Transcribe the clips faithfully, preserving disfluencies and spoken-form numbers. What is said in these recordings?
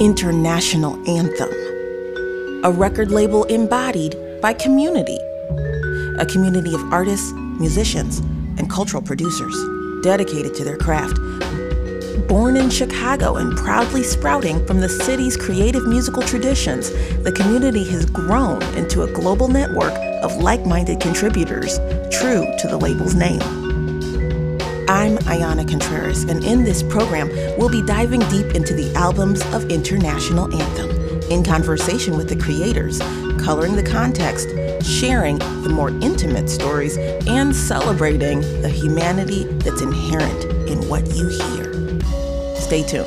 international anthem, a record label embodied by community, a community of artists, musicians, and cultural producers dedicated to their craft. Born in Chicago and proudly sprouting from the city's creative musical traditions, the community has grown into a global network of like-minded contributors, true to the label's name. I'm Ayana Contreras, and in this program, we'll be diving deep into the albums of International Anthem, in conversation with the creators, coloring the context, sharing the more intimate stories, and celebrating the humanity that's inherent in what you hear. Stay tuned.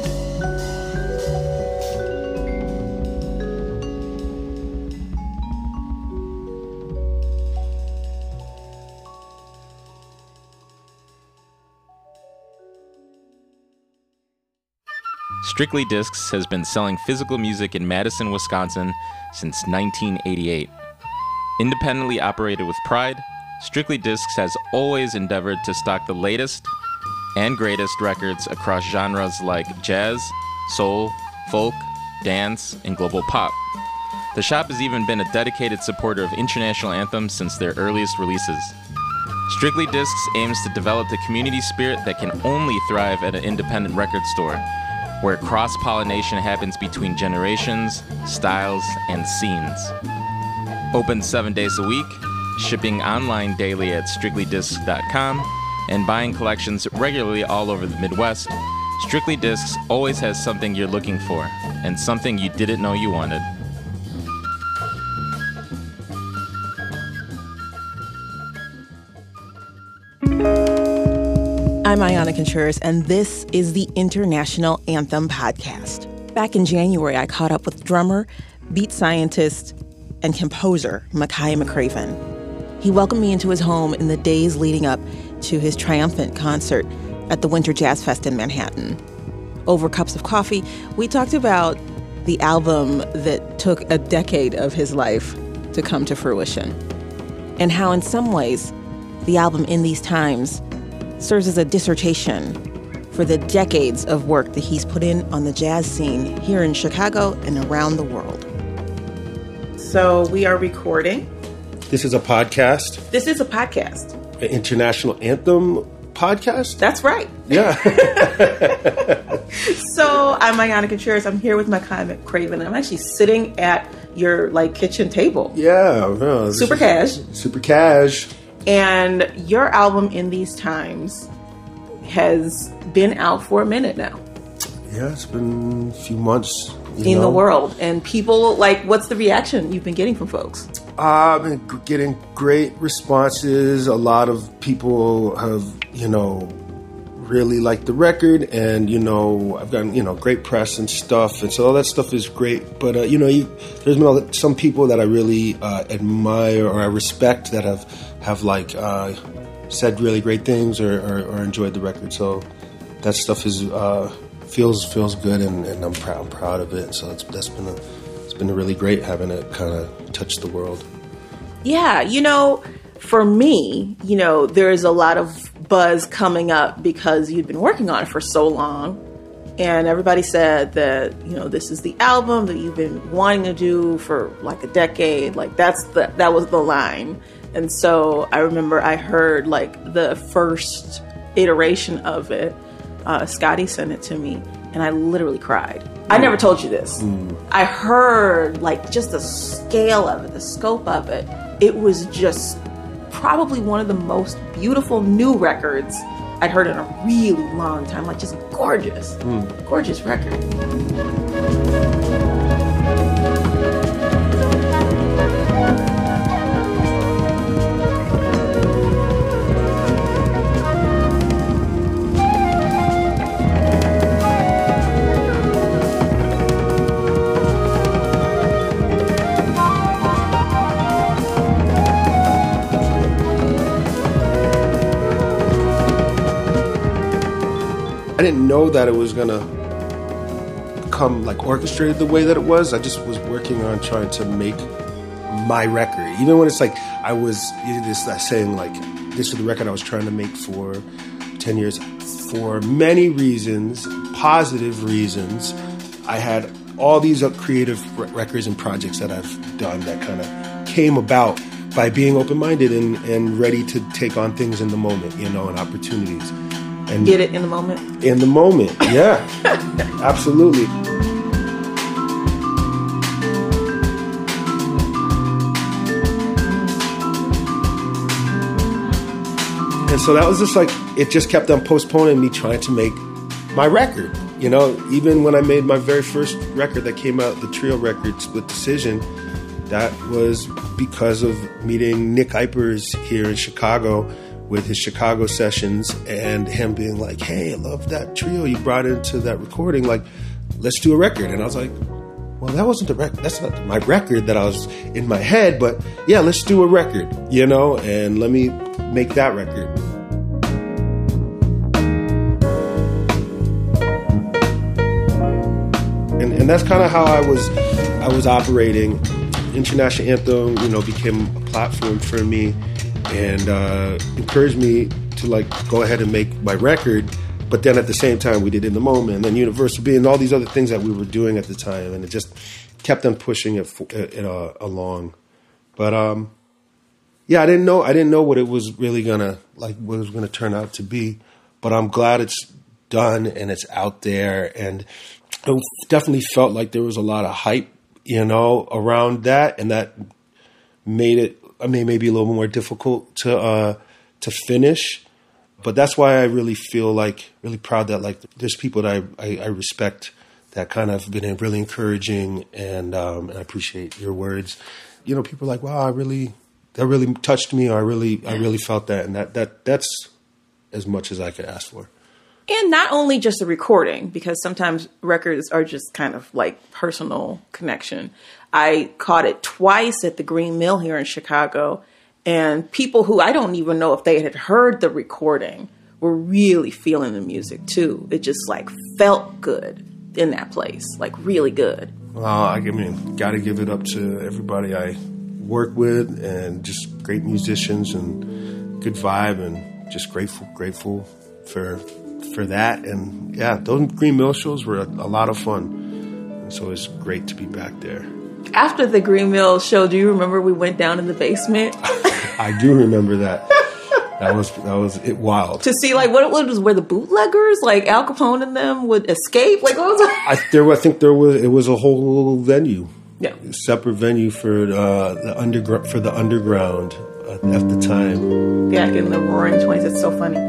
Strictly Discs has been selling physical music in Madison, Wisconsin since nineteen eighty-eight. Independently operated with pride, Strictly Discs has always endeavored to stock the latest and greatest records across genres like jazz, soul, folk, dance, and global pop. The shop has even been a dedicated supporter of International Anthem since their earliest releases. Strictly Discs aims to develop the community spirit that can only thrive at an independent record store, where cross-pollination happens between generations, styles, and scenes. Open seven days a week, shipping online daily at strictly discs dot com, and buying collections regularly all over the Midwest, Strictly Discs always has something you're looking for, and something you didn't know you wanted. I'm Ayana Contreras, and this is the International Anthem podcast. Back in January, I caught up with drummer, beat scientist, and composer Makaya McCraven. He welcomed me into his home in the days leading up to his triumphant concert at the Winter Jazz Fest in Manhattan. Over cups of coffee, we talked about the album that took a decade of his life to come to fruition, and how in some ways, the album In These Times serves as a dissertation for the decades of work that he's put in on the jazz scene here in Chicago and around the world. So we are recording. This is a podcast. This is a podcast. An International Anthem podcast? That's right. Yeah. So I'm Ayana Contreras. I'm here with Makaya McCraven. I'm actually sitting at your like kitchen table. Yeah. No, super cash. Super cash. And your album In These Times has been out for a minute now. Yeah, it's been a few months. In know. the world. And people, like, what's the reaction you've been getting from folks? Uh, I've been getting great responses. A lot of people have, you know, really liked the record. And, you know, I've gotten, you know, great press and stuff. And so all that stuff is great. But, uh, you know, you, there's been some people that I really uh, admire or I respect that have, have like, uh, said really great things or, or, or enjoyed the record. So that stuff is... Uh, feels feels good, and, and I'm proud I'm proud of it. So it's that's been a it's been really great having it kind of touch the world. Yeah, you know, for me, you know, there is a lot of buzz coming up because you've been working on it for so long, and everybody said that, you know, this is the album that you've been wanting to do for like a decade. Like that's the that was the line. And so I remember I heard like the first iteration of it. Uh, Scotty sent it to me, and I literally cried. I never told you this. Mm. I heard like just the scale of it, the scope of it. It was just probably one of the most beautiful new records I'd heard in a really long time. Like just gorgeous, mm. gorgeous record. I didn't know that it was gonna come like orchestrated the way that it was. I just was working on trying to make my record. Even when it's like I was this that saying like this is the record I was trying to make for ten years. For many reasons, positive reasons, I had all these uh, creative r- records and projects that I've done that kind of came about by being open-minded and, and ready to take on things in the moment, you know, and opportunities. And get it in the moment? In the moment, yeah. Absolutely. And so that was just like, it just kept on postponing me trying to make my record. You know, even when I made my very first record that came out, the trio record, Split Decision, that was because of meeting Nick Ypers here in Chicago with his Chicago sessions and him being like, hey, I love that trio you brought into that recording. Like, let's do a record. And I was like, well, that wasn't the record. That's not my record that I was in my head. But yeah, let's do a record, you know, and let me make that record. And, and that's kind of how I was I was operating. International Anthem, you know, became a platform for me and uh, encouraged me to like go ahead and make my record. But then at the same time, we did In the Moment, and then Universal B, and all these other things that we were doing at the time, and it just kept on pushing it, it uh, along. But um, yeah, I didn't know I didn't know what it was really gonna like what it was gonna turn out to be. But I'm glad it's done and it's out there, and it definitely felt like there was a lot of hype, you know, around that, and that made it, I mean, maybe a little more difficult to uh, to finish. But that's why I really feel like really proud that like there's people that I, I, I respect that kind of been really encouraging, and, um, and I appreciate your words. You know, people are like, wow, I really that really touched me, or I really I really felt that, and that that that's as much as I could ask for. And not only just the recording, because sometimes records are just kind of like personal connection. I caught it twice at the Green Mill here in Chicago, and people who I don't even know if they had heard the recording were really feeling the music too. It just like felt good in that place, like really good. Well, I mean, got to give it up to everybody I work with, and just great musicians and good vibe, and just grateful, grateful for for that. And yeah, those Green Mill shows were a, a lot of fun, and so it's great to be back there. After the Green Mill show, do you remember we went down in the basement? I do remember that. That was that was it wild to see like what, what was where the bootleggers like Al Capone and them would escape. Like what was that? I there I think there was it was a whole venue, yeah, a separate venue for uh, the underground for the underground uh, at the time. Back in the Roaring Twenties, it's so funny.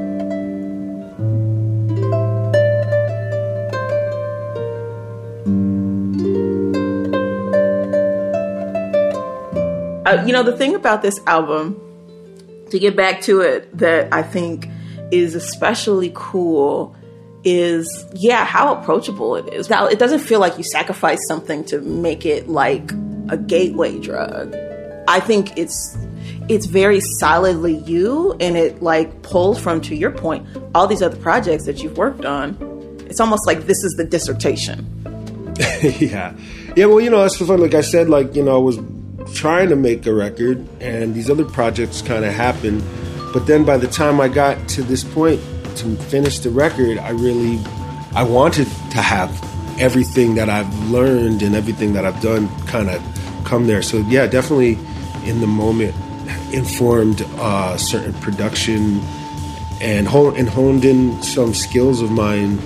Uh, you know, the thing about this album, to get back to it, that I think is especially cool is, yeah, how approachable it is. Now, it doesn't feel like you sacrifice something to make it like a gateway drug. I think it's it's very solidly you, and it like pulls from, to your point, all these other projects that you've worked on. It's almost like this is the dissertation. yeah. Yeah, well, you know, that's fun. Like I said, like, you know, I was trying to make a record, and these other projects kind of happened. But then by the time I got to this point to finish the record, I really, I wanted to have everything that I've learned and everything that I've done kind of come there. So yeah, definitely In the Moment informed uh, certain production and, hon- and honed in some skills of mine.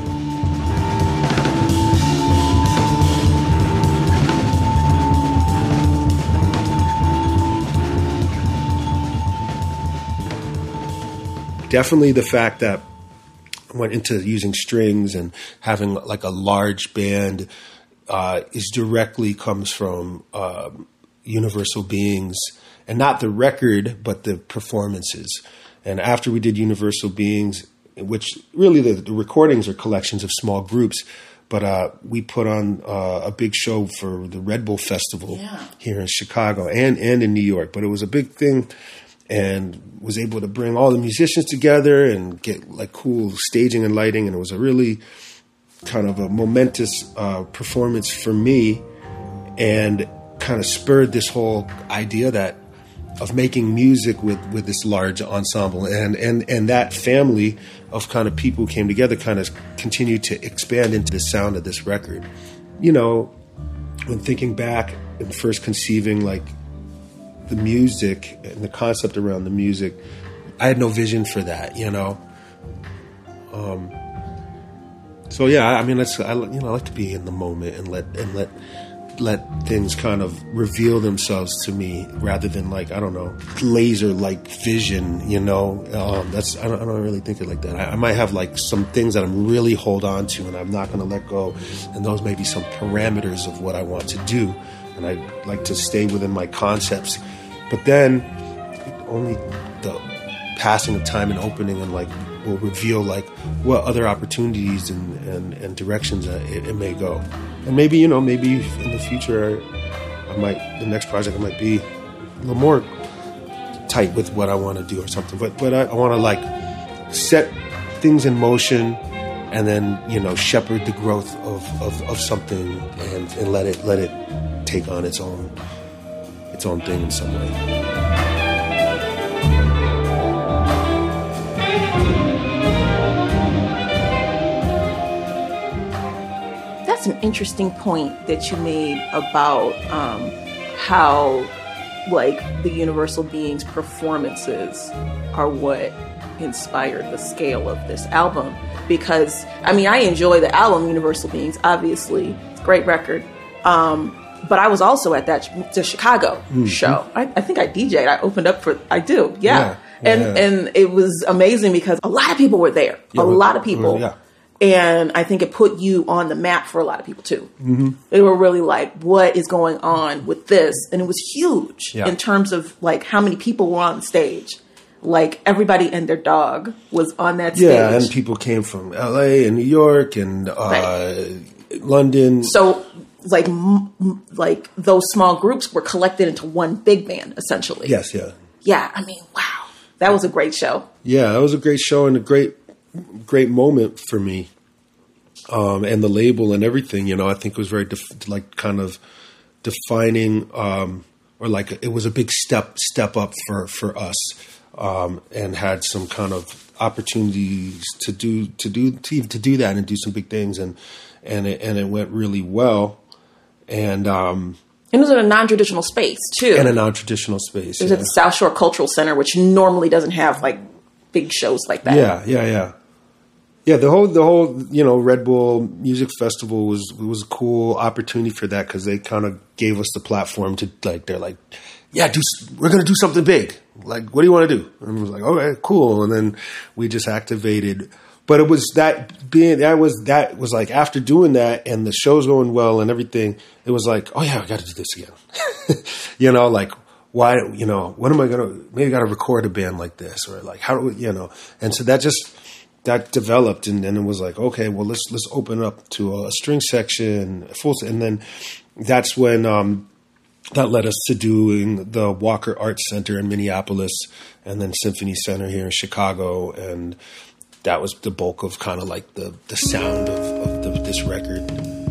Definitely the fact that I went into using strings and having like a large band uh, is directly comes from uh, Universal Beings, and not the record, but the performances. And after we did Universal Beings, which really the, the recordings are collections of small groups, but uh, we put on uh, a big show for the Red Bull Festival yeah. here in Chicago and, and in New York. But it was a big thing, and was able to bring all the musicians together and get like cool staging and lighting. And it was a really kind of a momentous uh, performance for me, and kind of spurred this whole idea that of making music with, with this large ensemble. And, and, and that family of kind of people who came together kind of continued to expand into the sound of this record. You know, when thinking back and first conceiving like the music and the concept around the music, I had no vision for that, you know. Um, so yeah, I, I mean, that's I, you know, I like to be in the moment and let and let let things kind of reveal themselves to me rather than like, I don't know, laser like vision, you know. Um, that's I don't, I don't really think it like that. I, I might have like some things that I'm really hold on to and I'm not going to let go, and those may be some parameters of what I want to do, and I like to stay within my concepts. But then only the passing of time and opening and like will reveal like what other opportunities and, and, and directions it, it may go. And maybe, you know, maybe in the future I might, the next project I might be a little more tight with what I want to do or something. But but I, I want to like set things in motion and then, you know, shepherd the growth of, of, of something and, and let it let it take on its own its own thing in some way. That's an interesting point that you made about um, how, like, the Universal Beings performances are what inspired the scale of this album. Because, I mean, I enjoy the album Universal Beings, obviously. It's a great record. Um, but I was also at that the Chicago mm-hmm. show. I, I think I D J'd. I opened up for, I do, yeah. yeah, yeah and yeah. and it was amazing because a lot of people were there. Yeah, a but, lot of people. Yeah. And I think it put you on the map for a lot of people, too. Mm-hmm. They were really like, what is going on with this? And it was huge yeah. in terms of, like, how many people were on stage. Like, everybody and their dog was on that stage. Yeah, and people came from L A and New York and uh, right. London. So, like, m- m- like those small groups were collected into one big band, essentially. Yes, yeah. Yeah, I mean, wow. That was a great show. Yeah, that was a great show and a great... great moment for me, um, and the label and everything. You know, I think it was very def- like kind of defining, um, or like it was a big step step up for for us, um, and had some kind of opportunities to do to do to, to do that and do some big things, and and it, and it went really well, and. Um, And it was in a non-traditional space too. In a non-traditional space, it was yeah. at the South Shore Cultural Center, which normally doesn't have like big shows like that. Yeah, yeah, yeah. Yeah, the whole the whole you know Red Bull Music Festival was was a cool opportunity for that because they kind of gave us the platform to like they're like, yeah, do we're gonna do something big. Like, what do you want to do? And I was like, okay, cool. And then we just activated. But it was that being that was that was like after doing that and the show's going well and everything, it was like, oh yeah, I got to do this again. you know, like why you know what am I gonna maybe I got to record a band like this or like how do we, you know? And so that just. That developed, and then it was like, okay, well, let's let's open up to a string section, full, and then that's when um, that led us to doing the Walker Arts Center in Minneapolis, and then Symphony Center here in Chicago, and that was the bulk of kind of like the the sound of, of the, this record.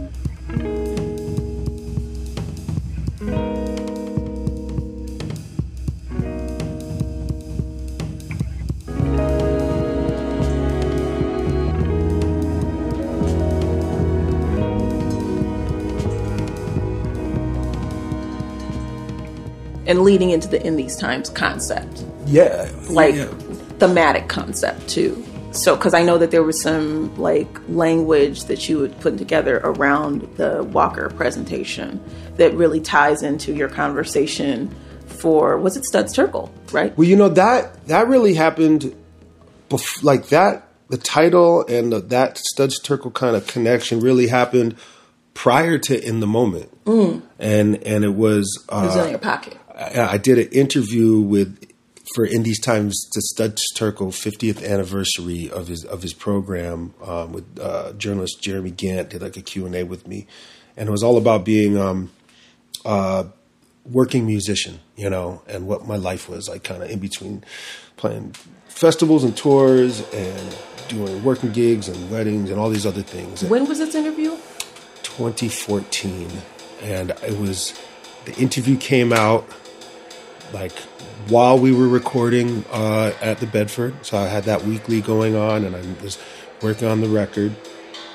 And leading into the In These Times concept. Yeah. Like, yeah. thematic concept, too. So, because I know that there was some, like, language that you had put together around the Walker presentation that really ties into your conversation for, was it Studs Terkel, right? Well, you know, that that really happened, bef- like, that, the title and the, that Studs Terkel kind of connection really happened prior to In the Moment. Mm. And and it was... Uh, it was in your pocket. I, I did an interview with for In These Times, the Studs Terkel fiftieth anniversary of his of his program um, with uh, journalist Jeremy Gant. Did like a Q and A with me, and it was all about being um, a working musician, you know, and what my life was like, kind of in between playing festivals and tours and doing working gigs and weddings and all these other things. When was this interview? twenty fourteen, and it was the interview came out like while we were recording uh, at the Bedford. So I had that weekly going on and I was working on the record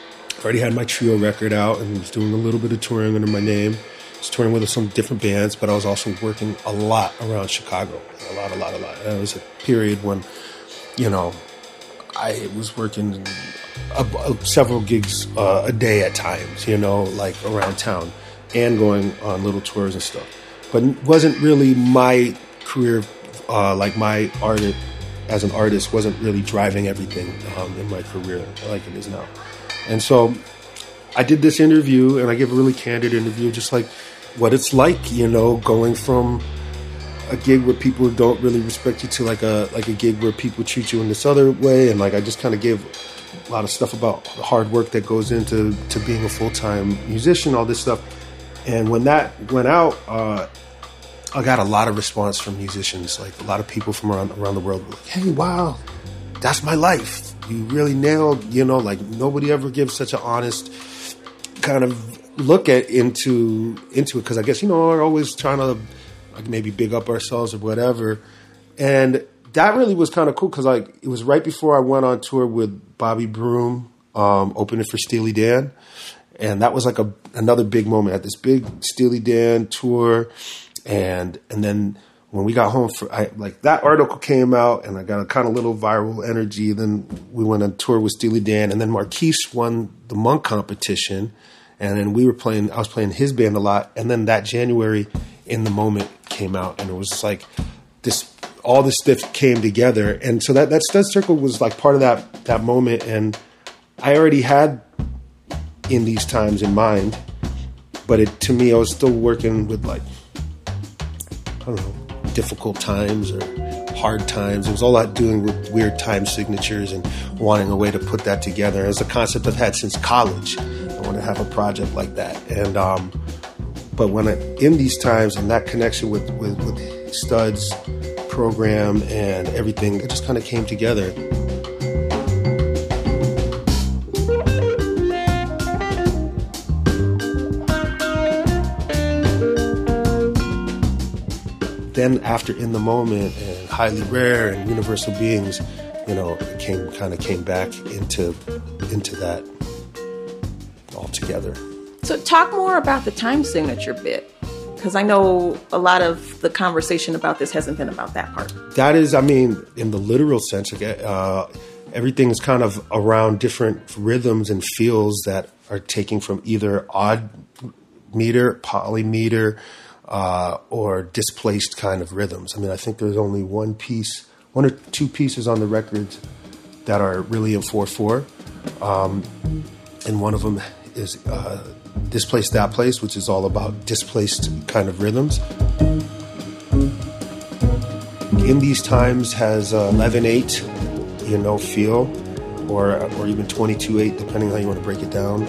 already had my trio record out and was doing a little bit of touring under my name. I was touring with some different bands, but I was also working a lot around Chicago. A lot, a lot, a lot. And it was a period when, you know, I was working a, a, several gigs uh, a day at times, you know, like around town and going on little tours and stuff. But it wasn't really my career, uh, like my art as an artist wasn't really driving everything um, in my career like it is now. And so I did this interview, and I gave a really candid interview, just like what it's like, you know, going from a gig where people don't really respect you to like a like a gig where people treat you in this other way. And like I just kind of gave a lot of stuff about the hard work that goes into to being a full-time musician, all this stuff. And when that went out, uh, I got a lot of response from musicians, like a lot of people from around around the world were like, hey, wow, that's my life. You really nailed, you know, like nobody ever gives such an honest kind of look at into into it, because I guess, you know, we're always trying to like maybe big up ourselves or whatever. And that really was kind of cool, because like it was right before I went on tour with Bobby Broom, um, opening for Steely Dan. And that was like a another big moment at this big Steely Dan tour. And and then when we got home, for I, like that article came out, and I got a kind of little viral energy. Then we went on tour with Steely Dan, and then Marquise won the Monk competition. And then we were playing, I was playing his band a lot. And then that January, In the Moment came out, and it was like this, all this stuff came together. And so that, that Stud Circle was like part of that, that moment. And I already had In These Times in mind, but it, to me, I was still working with like, I don't know, difficult times or hard times. It was all about doing with weird time signatures and wanting a way to put that together. It's a concept I've had since college. I want to have a project like that. And, um, but when I, In These Times and that connection with, with, with Stud's program and everything, it just kind of came together. Then after In the Moment and Highly Rare and Universal Beings, you know, it came kind of came back into into that altogether. So talk more about the time signature bit, because I know a lot of the conversation about this hasn't been about that part. That is, I mean, in the literal sense, uh, everything is kind of around different rhythms and feels that are taking from either odd meter, polymeter, Uh, or displaced kind of rhythms. I mean, I think there's only one piece, one or two pieces on the record that are really in four four. Um, and one of them is uh, Displaced That Place, which is all about displaced kind of rhythms. In These Times has uh, eleven eight, you know, feel, or, or even twenty-two eight, depending on how you want to break it down.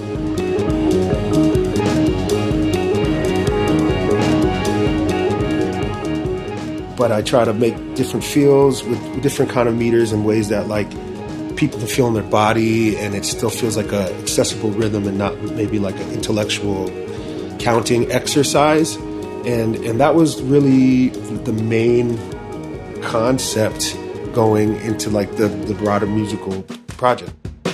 But I try to make different feels with different kind of meters and ways that like people can feel in their body, and it still feels like a accessible rhythm and not maybe like an intellectual counting exercise. And and that was really the main concept going into like the, the broader musical project.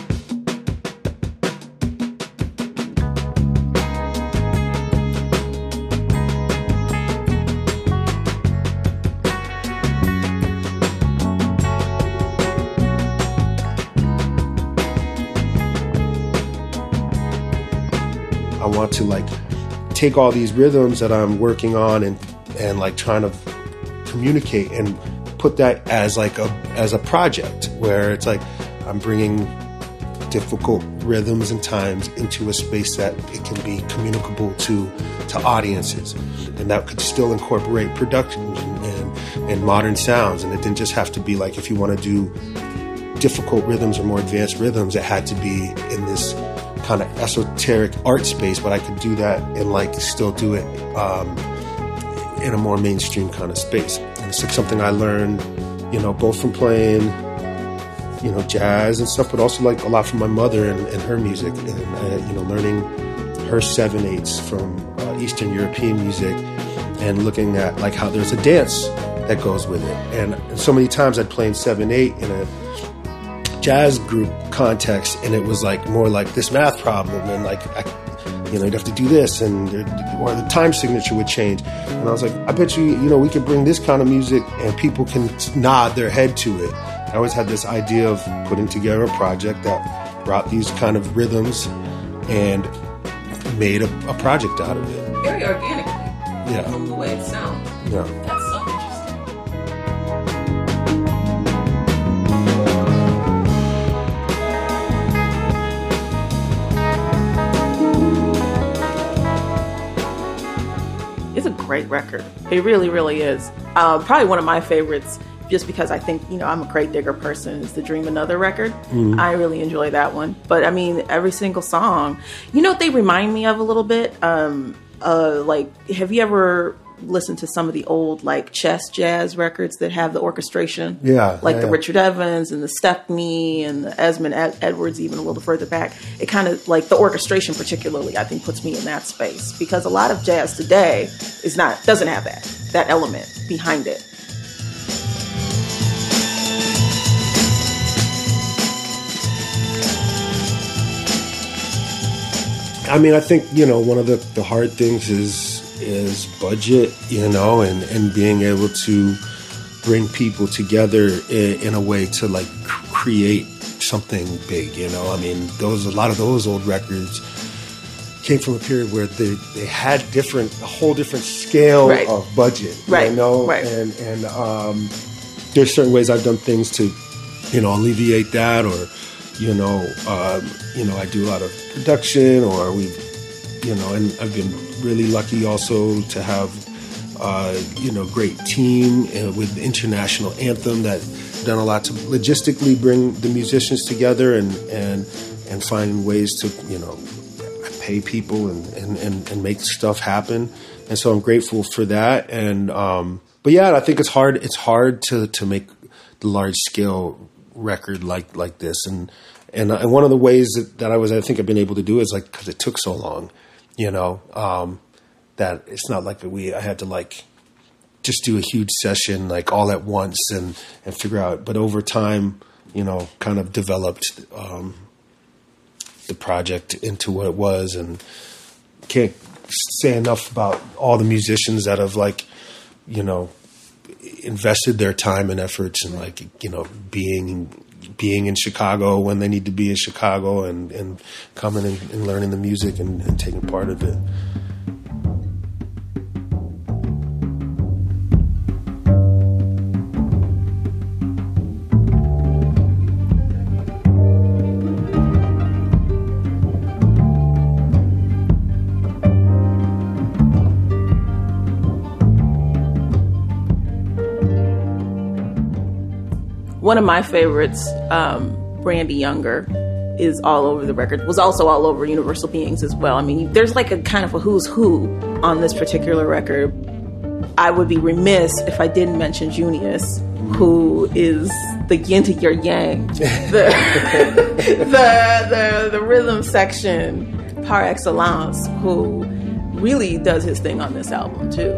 I want to like take all these rhythms that I'm working on and, and like trying to communicate and put that as like a, as a project where it's like I'm bringing difficult rhythms and times into a space that it can be communicable to, to audiences. And that could still incorporate production and, and, and modern sounds. And it didn't just have to be like, if you want to do difficult rhythms or more advanced rhythms, it had to be in this kind of esoteric art space, but I could do that and like still do it um, in a more mainstream kind of space. And it's like something I learned, you know, both from playing, you know, jazz and stuff, but also like a lot from my mother and, and her music, and uh, you know, learning her seven eights from uh, Eastern European music, and looking at like how there's a dance that goes with it. And, and so many times I'd play in seven eight in a jazz group context, and it was like more like this math problem, and like I, you know, you'd have to do this, and or the time signature would change. And I was like, I bet you, you know, we could bring this kind of music and people can nod their head to it. I always had this idea of putting together a project that brought these kind of rhythms and made a, a project out of it. Very organically. Yeah. From the way it sounds. Yeah. That's so interesting. It's a great record. It really, really is. Um, probably one of my favorites, just because I think, you know, I'm a Grave Digger person, is the Dream Another record. Mm-hmm. I really enjoy that one. But I mean, every single song, you know what they remind me of a little bit? Um, uh, like, have you ever listened to some of the old, like, chess jazz records that have the orchestration? Yeah. Like yeah, the yeah. Richard Evans and the Stepney and the Esmond Ed- Edwards, even a little further back. It kind of, like, the orchestration particularly, I think, puts me in that space. Because a lot of jazz today is not, doesn't have that, that element behind it. I mean, I think, you know, one of the, the hard things is is budget, you know, and, and being able to bring people together in, in a way to, like, create something big, you know. I mean, those a lot of those old records came from a period where they, they had different, a whole different scale right. of budget, right. you know. Right. And, and um, there's certain ways I've done things to, you know, alleviate that, or, you know, um, you know, I do a lot of production, or we, you know, and I've been really lucky also to have, uh, you know, great team uh, with the International Anthem that done a lot to logistically bring the musicians together and and and find ways to, you know, pay people and and, and, and make stuff happen. And so I'm grateful for that. And um, but yeah, I think it's hard. It's hard to to make the large scale record like like this. And and and one of the ways that, that I was I think I've been able to do is like because it took so long, you know, um, that it's not like we I had to like just do a huge session like all at once and and figure out. But over time, you know, kind of developed um, the project into what it was, and can't say enough about all the musicians that have like, you know, invested their time and efforts and like, you know, being being in Chicago when they need to be in Chicago, and, and coming and, and learning the music and, and taking part of it. One of my favorites, um, Brandy Younger, is all over the record, was also all over Universal Beings as well. I mean, there's like a kind of a who's who on this particular record. I would be remiss if I didn't mention Junius, who is the yin to your yang, the, the, the, the rhythm section par excellence, who really does his thing on this album too.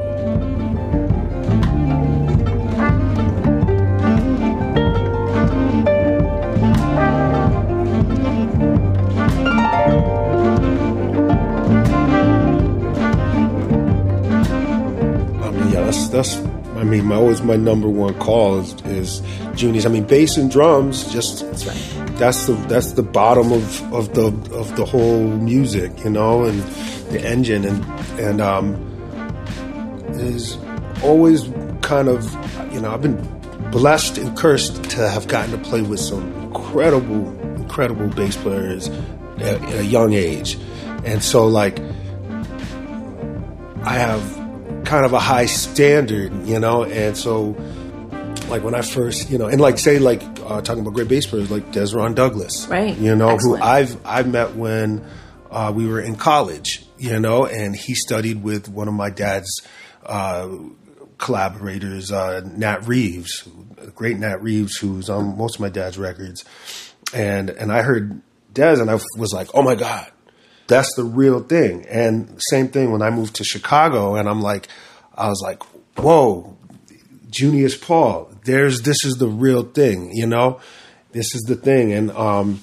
That's, I mean, my, always my number one call is, is Junius. I mean, bass and drums, just that's right. That's the that's the bottom of, of the of the whole music, you know, and the engine, and and um, is always kind of, you know, I've been blessed and cursed to have gotten to play with some incredible, incredible bass players at, at a young age, and so like I have kind of a high standard, you know, and so like when I first, you know, and like say like uh, talking about great bass players like Desron Douglas, right? You know, Excellent. who I've I've met when uh, we were in college, you know, and he studied with one of my dad's uh, collaborators, uh, Nat Reeves, great Nat Reeves, who's on most of my dad's records, and and I heard Des, and I was like, oh my God. That's the real thing. And same thing when I moved to Chicago, and I'm like, I was like, whoa, Junius Paul, there's, this is the real thing, you know, this is the thing. And, um,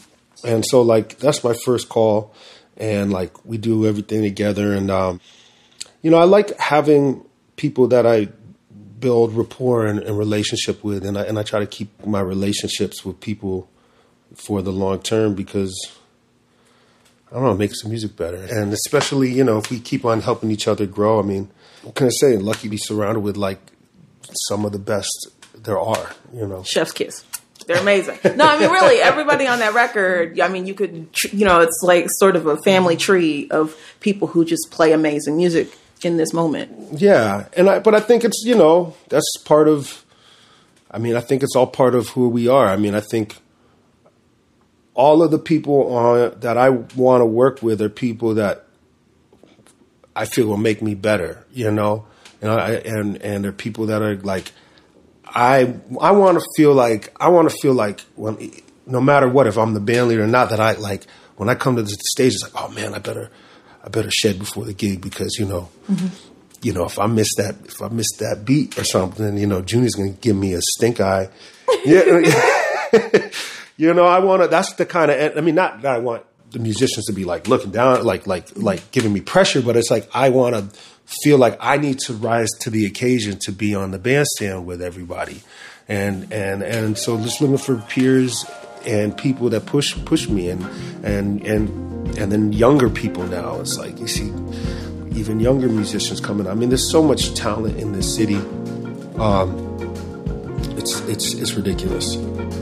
And so, like, that's my first call. And, like, we do everything together. And, um, you know, I like having people that I build rapport and, and relationship with. And I, and I try to keep my relationships with people for the long term because, I don't know, it makes the music better. And especially, you know, if we keep on helping each other grow, I mean, what can I say? Lucky to be surrounded with, like, some of the best there are, you know. Chef's kiss. They're amazing. No, I mean, really, everybody on that record, I mean, you could, you know, it's like sort of a family tree of people who just play amazing music in this moment. Yeah. And I, but I think it's, you know, that's part of, I mean, I think it's all part of who we are. I mean, I think all of the people on, that I want to work with are people that I feel will make me better, you know, and I, and, and they're people that are like, I I want to feel like I want to feel like when no matter what, if I'm the band leader or not, that I like when I come to the stage, it's like, oh man, I better I better shed before the gig because you know mm-hmm. you know if I miss that if I miss that beat or something, you know Junior's gonna give me a stink eye. Yeah, you know I want to. That's the kind of I mean not that I want the musicians to be like looking down like like like giving me pressure, but it's like I want to feel like I need to rise to the occasion to be on the bandstand with everybody. And, and, and so just looking for peers and people that push, push me and, and, and, and then younger people now. It's like, you see even younger musicians coming. I mean, there's so much talent in this city. Um, it's, it's, it's ridiculous.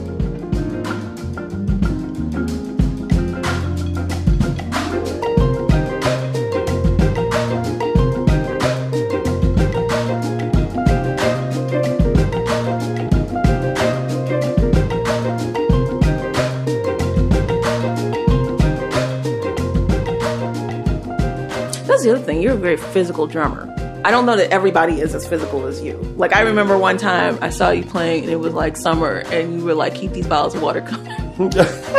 The other thing, you're a very physical drummer. I don't know that everybody is as physical as you. Like, I remember one time I saw you playing and it was like summer and you were like, keep these bottles of water coming. But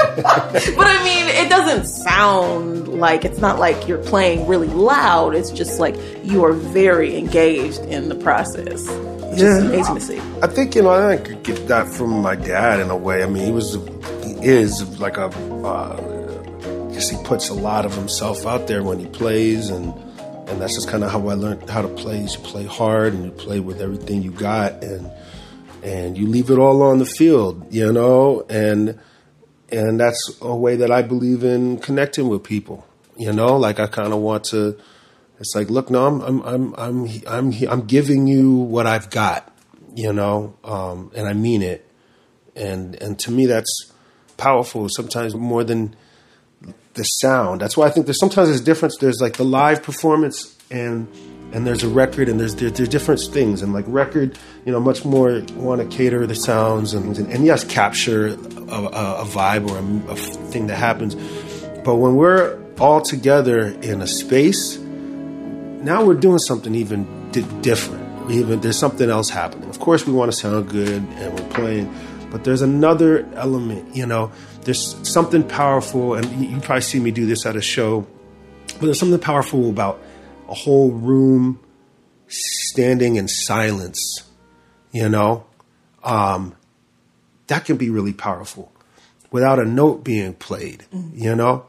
I mean, it doesn't sound like, it's not like you're playing really loud. It's just like you are very engaged in the process. Which yeah. is amazing to see. I think, you know, I could get that from my dad in a way. I mean, he was, he is like a, uh, he puts a lot of himself out there when he plays, and and that's just kind of how I learned how to play. You play hard and you play with everything you got, and and you leave it all on the field, you know, and and that's a way that I believe in connecting with people, you know. Like I kind of want to. It's like, look, no, I'm I'm I'm I'm I'm I'm giving you what I've got, you know, um, and I mean it, and and to me that's powerful. Sometimes more than the sound. That's why I think there's sometimes there's difference. There's like the live performance and and there's a record and there's there, there's different things. And like record, you know, much more want to cater the sounds and and, and yes, capture a, a, a vibe or a, a thing that happens. But when we're all together in a space, now we're doing something even di- different. Even there's something else happening. Of course, we want to sound good and we're playing, but there's another element, you know. There's something powerful, and you probably see me do this at a show, but there's something powerful about a whole room standing in silence, you know? Um, that can be really powerful without a note being played, mm-hmm. you know?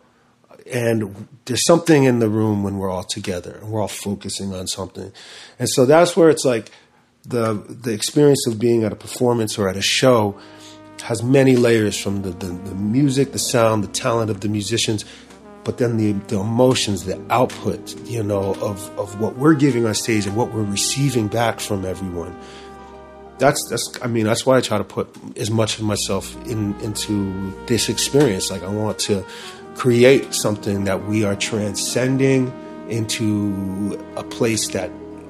And there's something in the room when we're all together and we're all focusing on something. And so that's where it's like the the experience of being at a performance or at a show has many layers, from the, the, the music, the sound, the talent of the musicians, but then the, the emotions, the output, you know, of, of what we're giving on stage and what we're receiving back from everyone. That's, that's, I mean, that's why I try to put as much of myself in, into this experience. Like I want to create something that we are transcending into a place that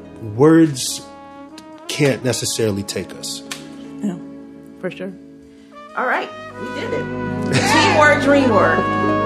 words can't necessarily take us. Yeah, for sure. All right, we did it. Teamwork, dream work.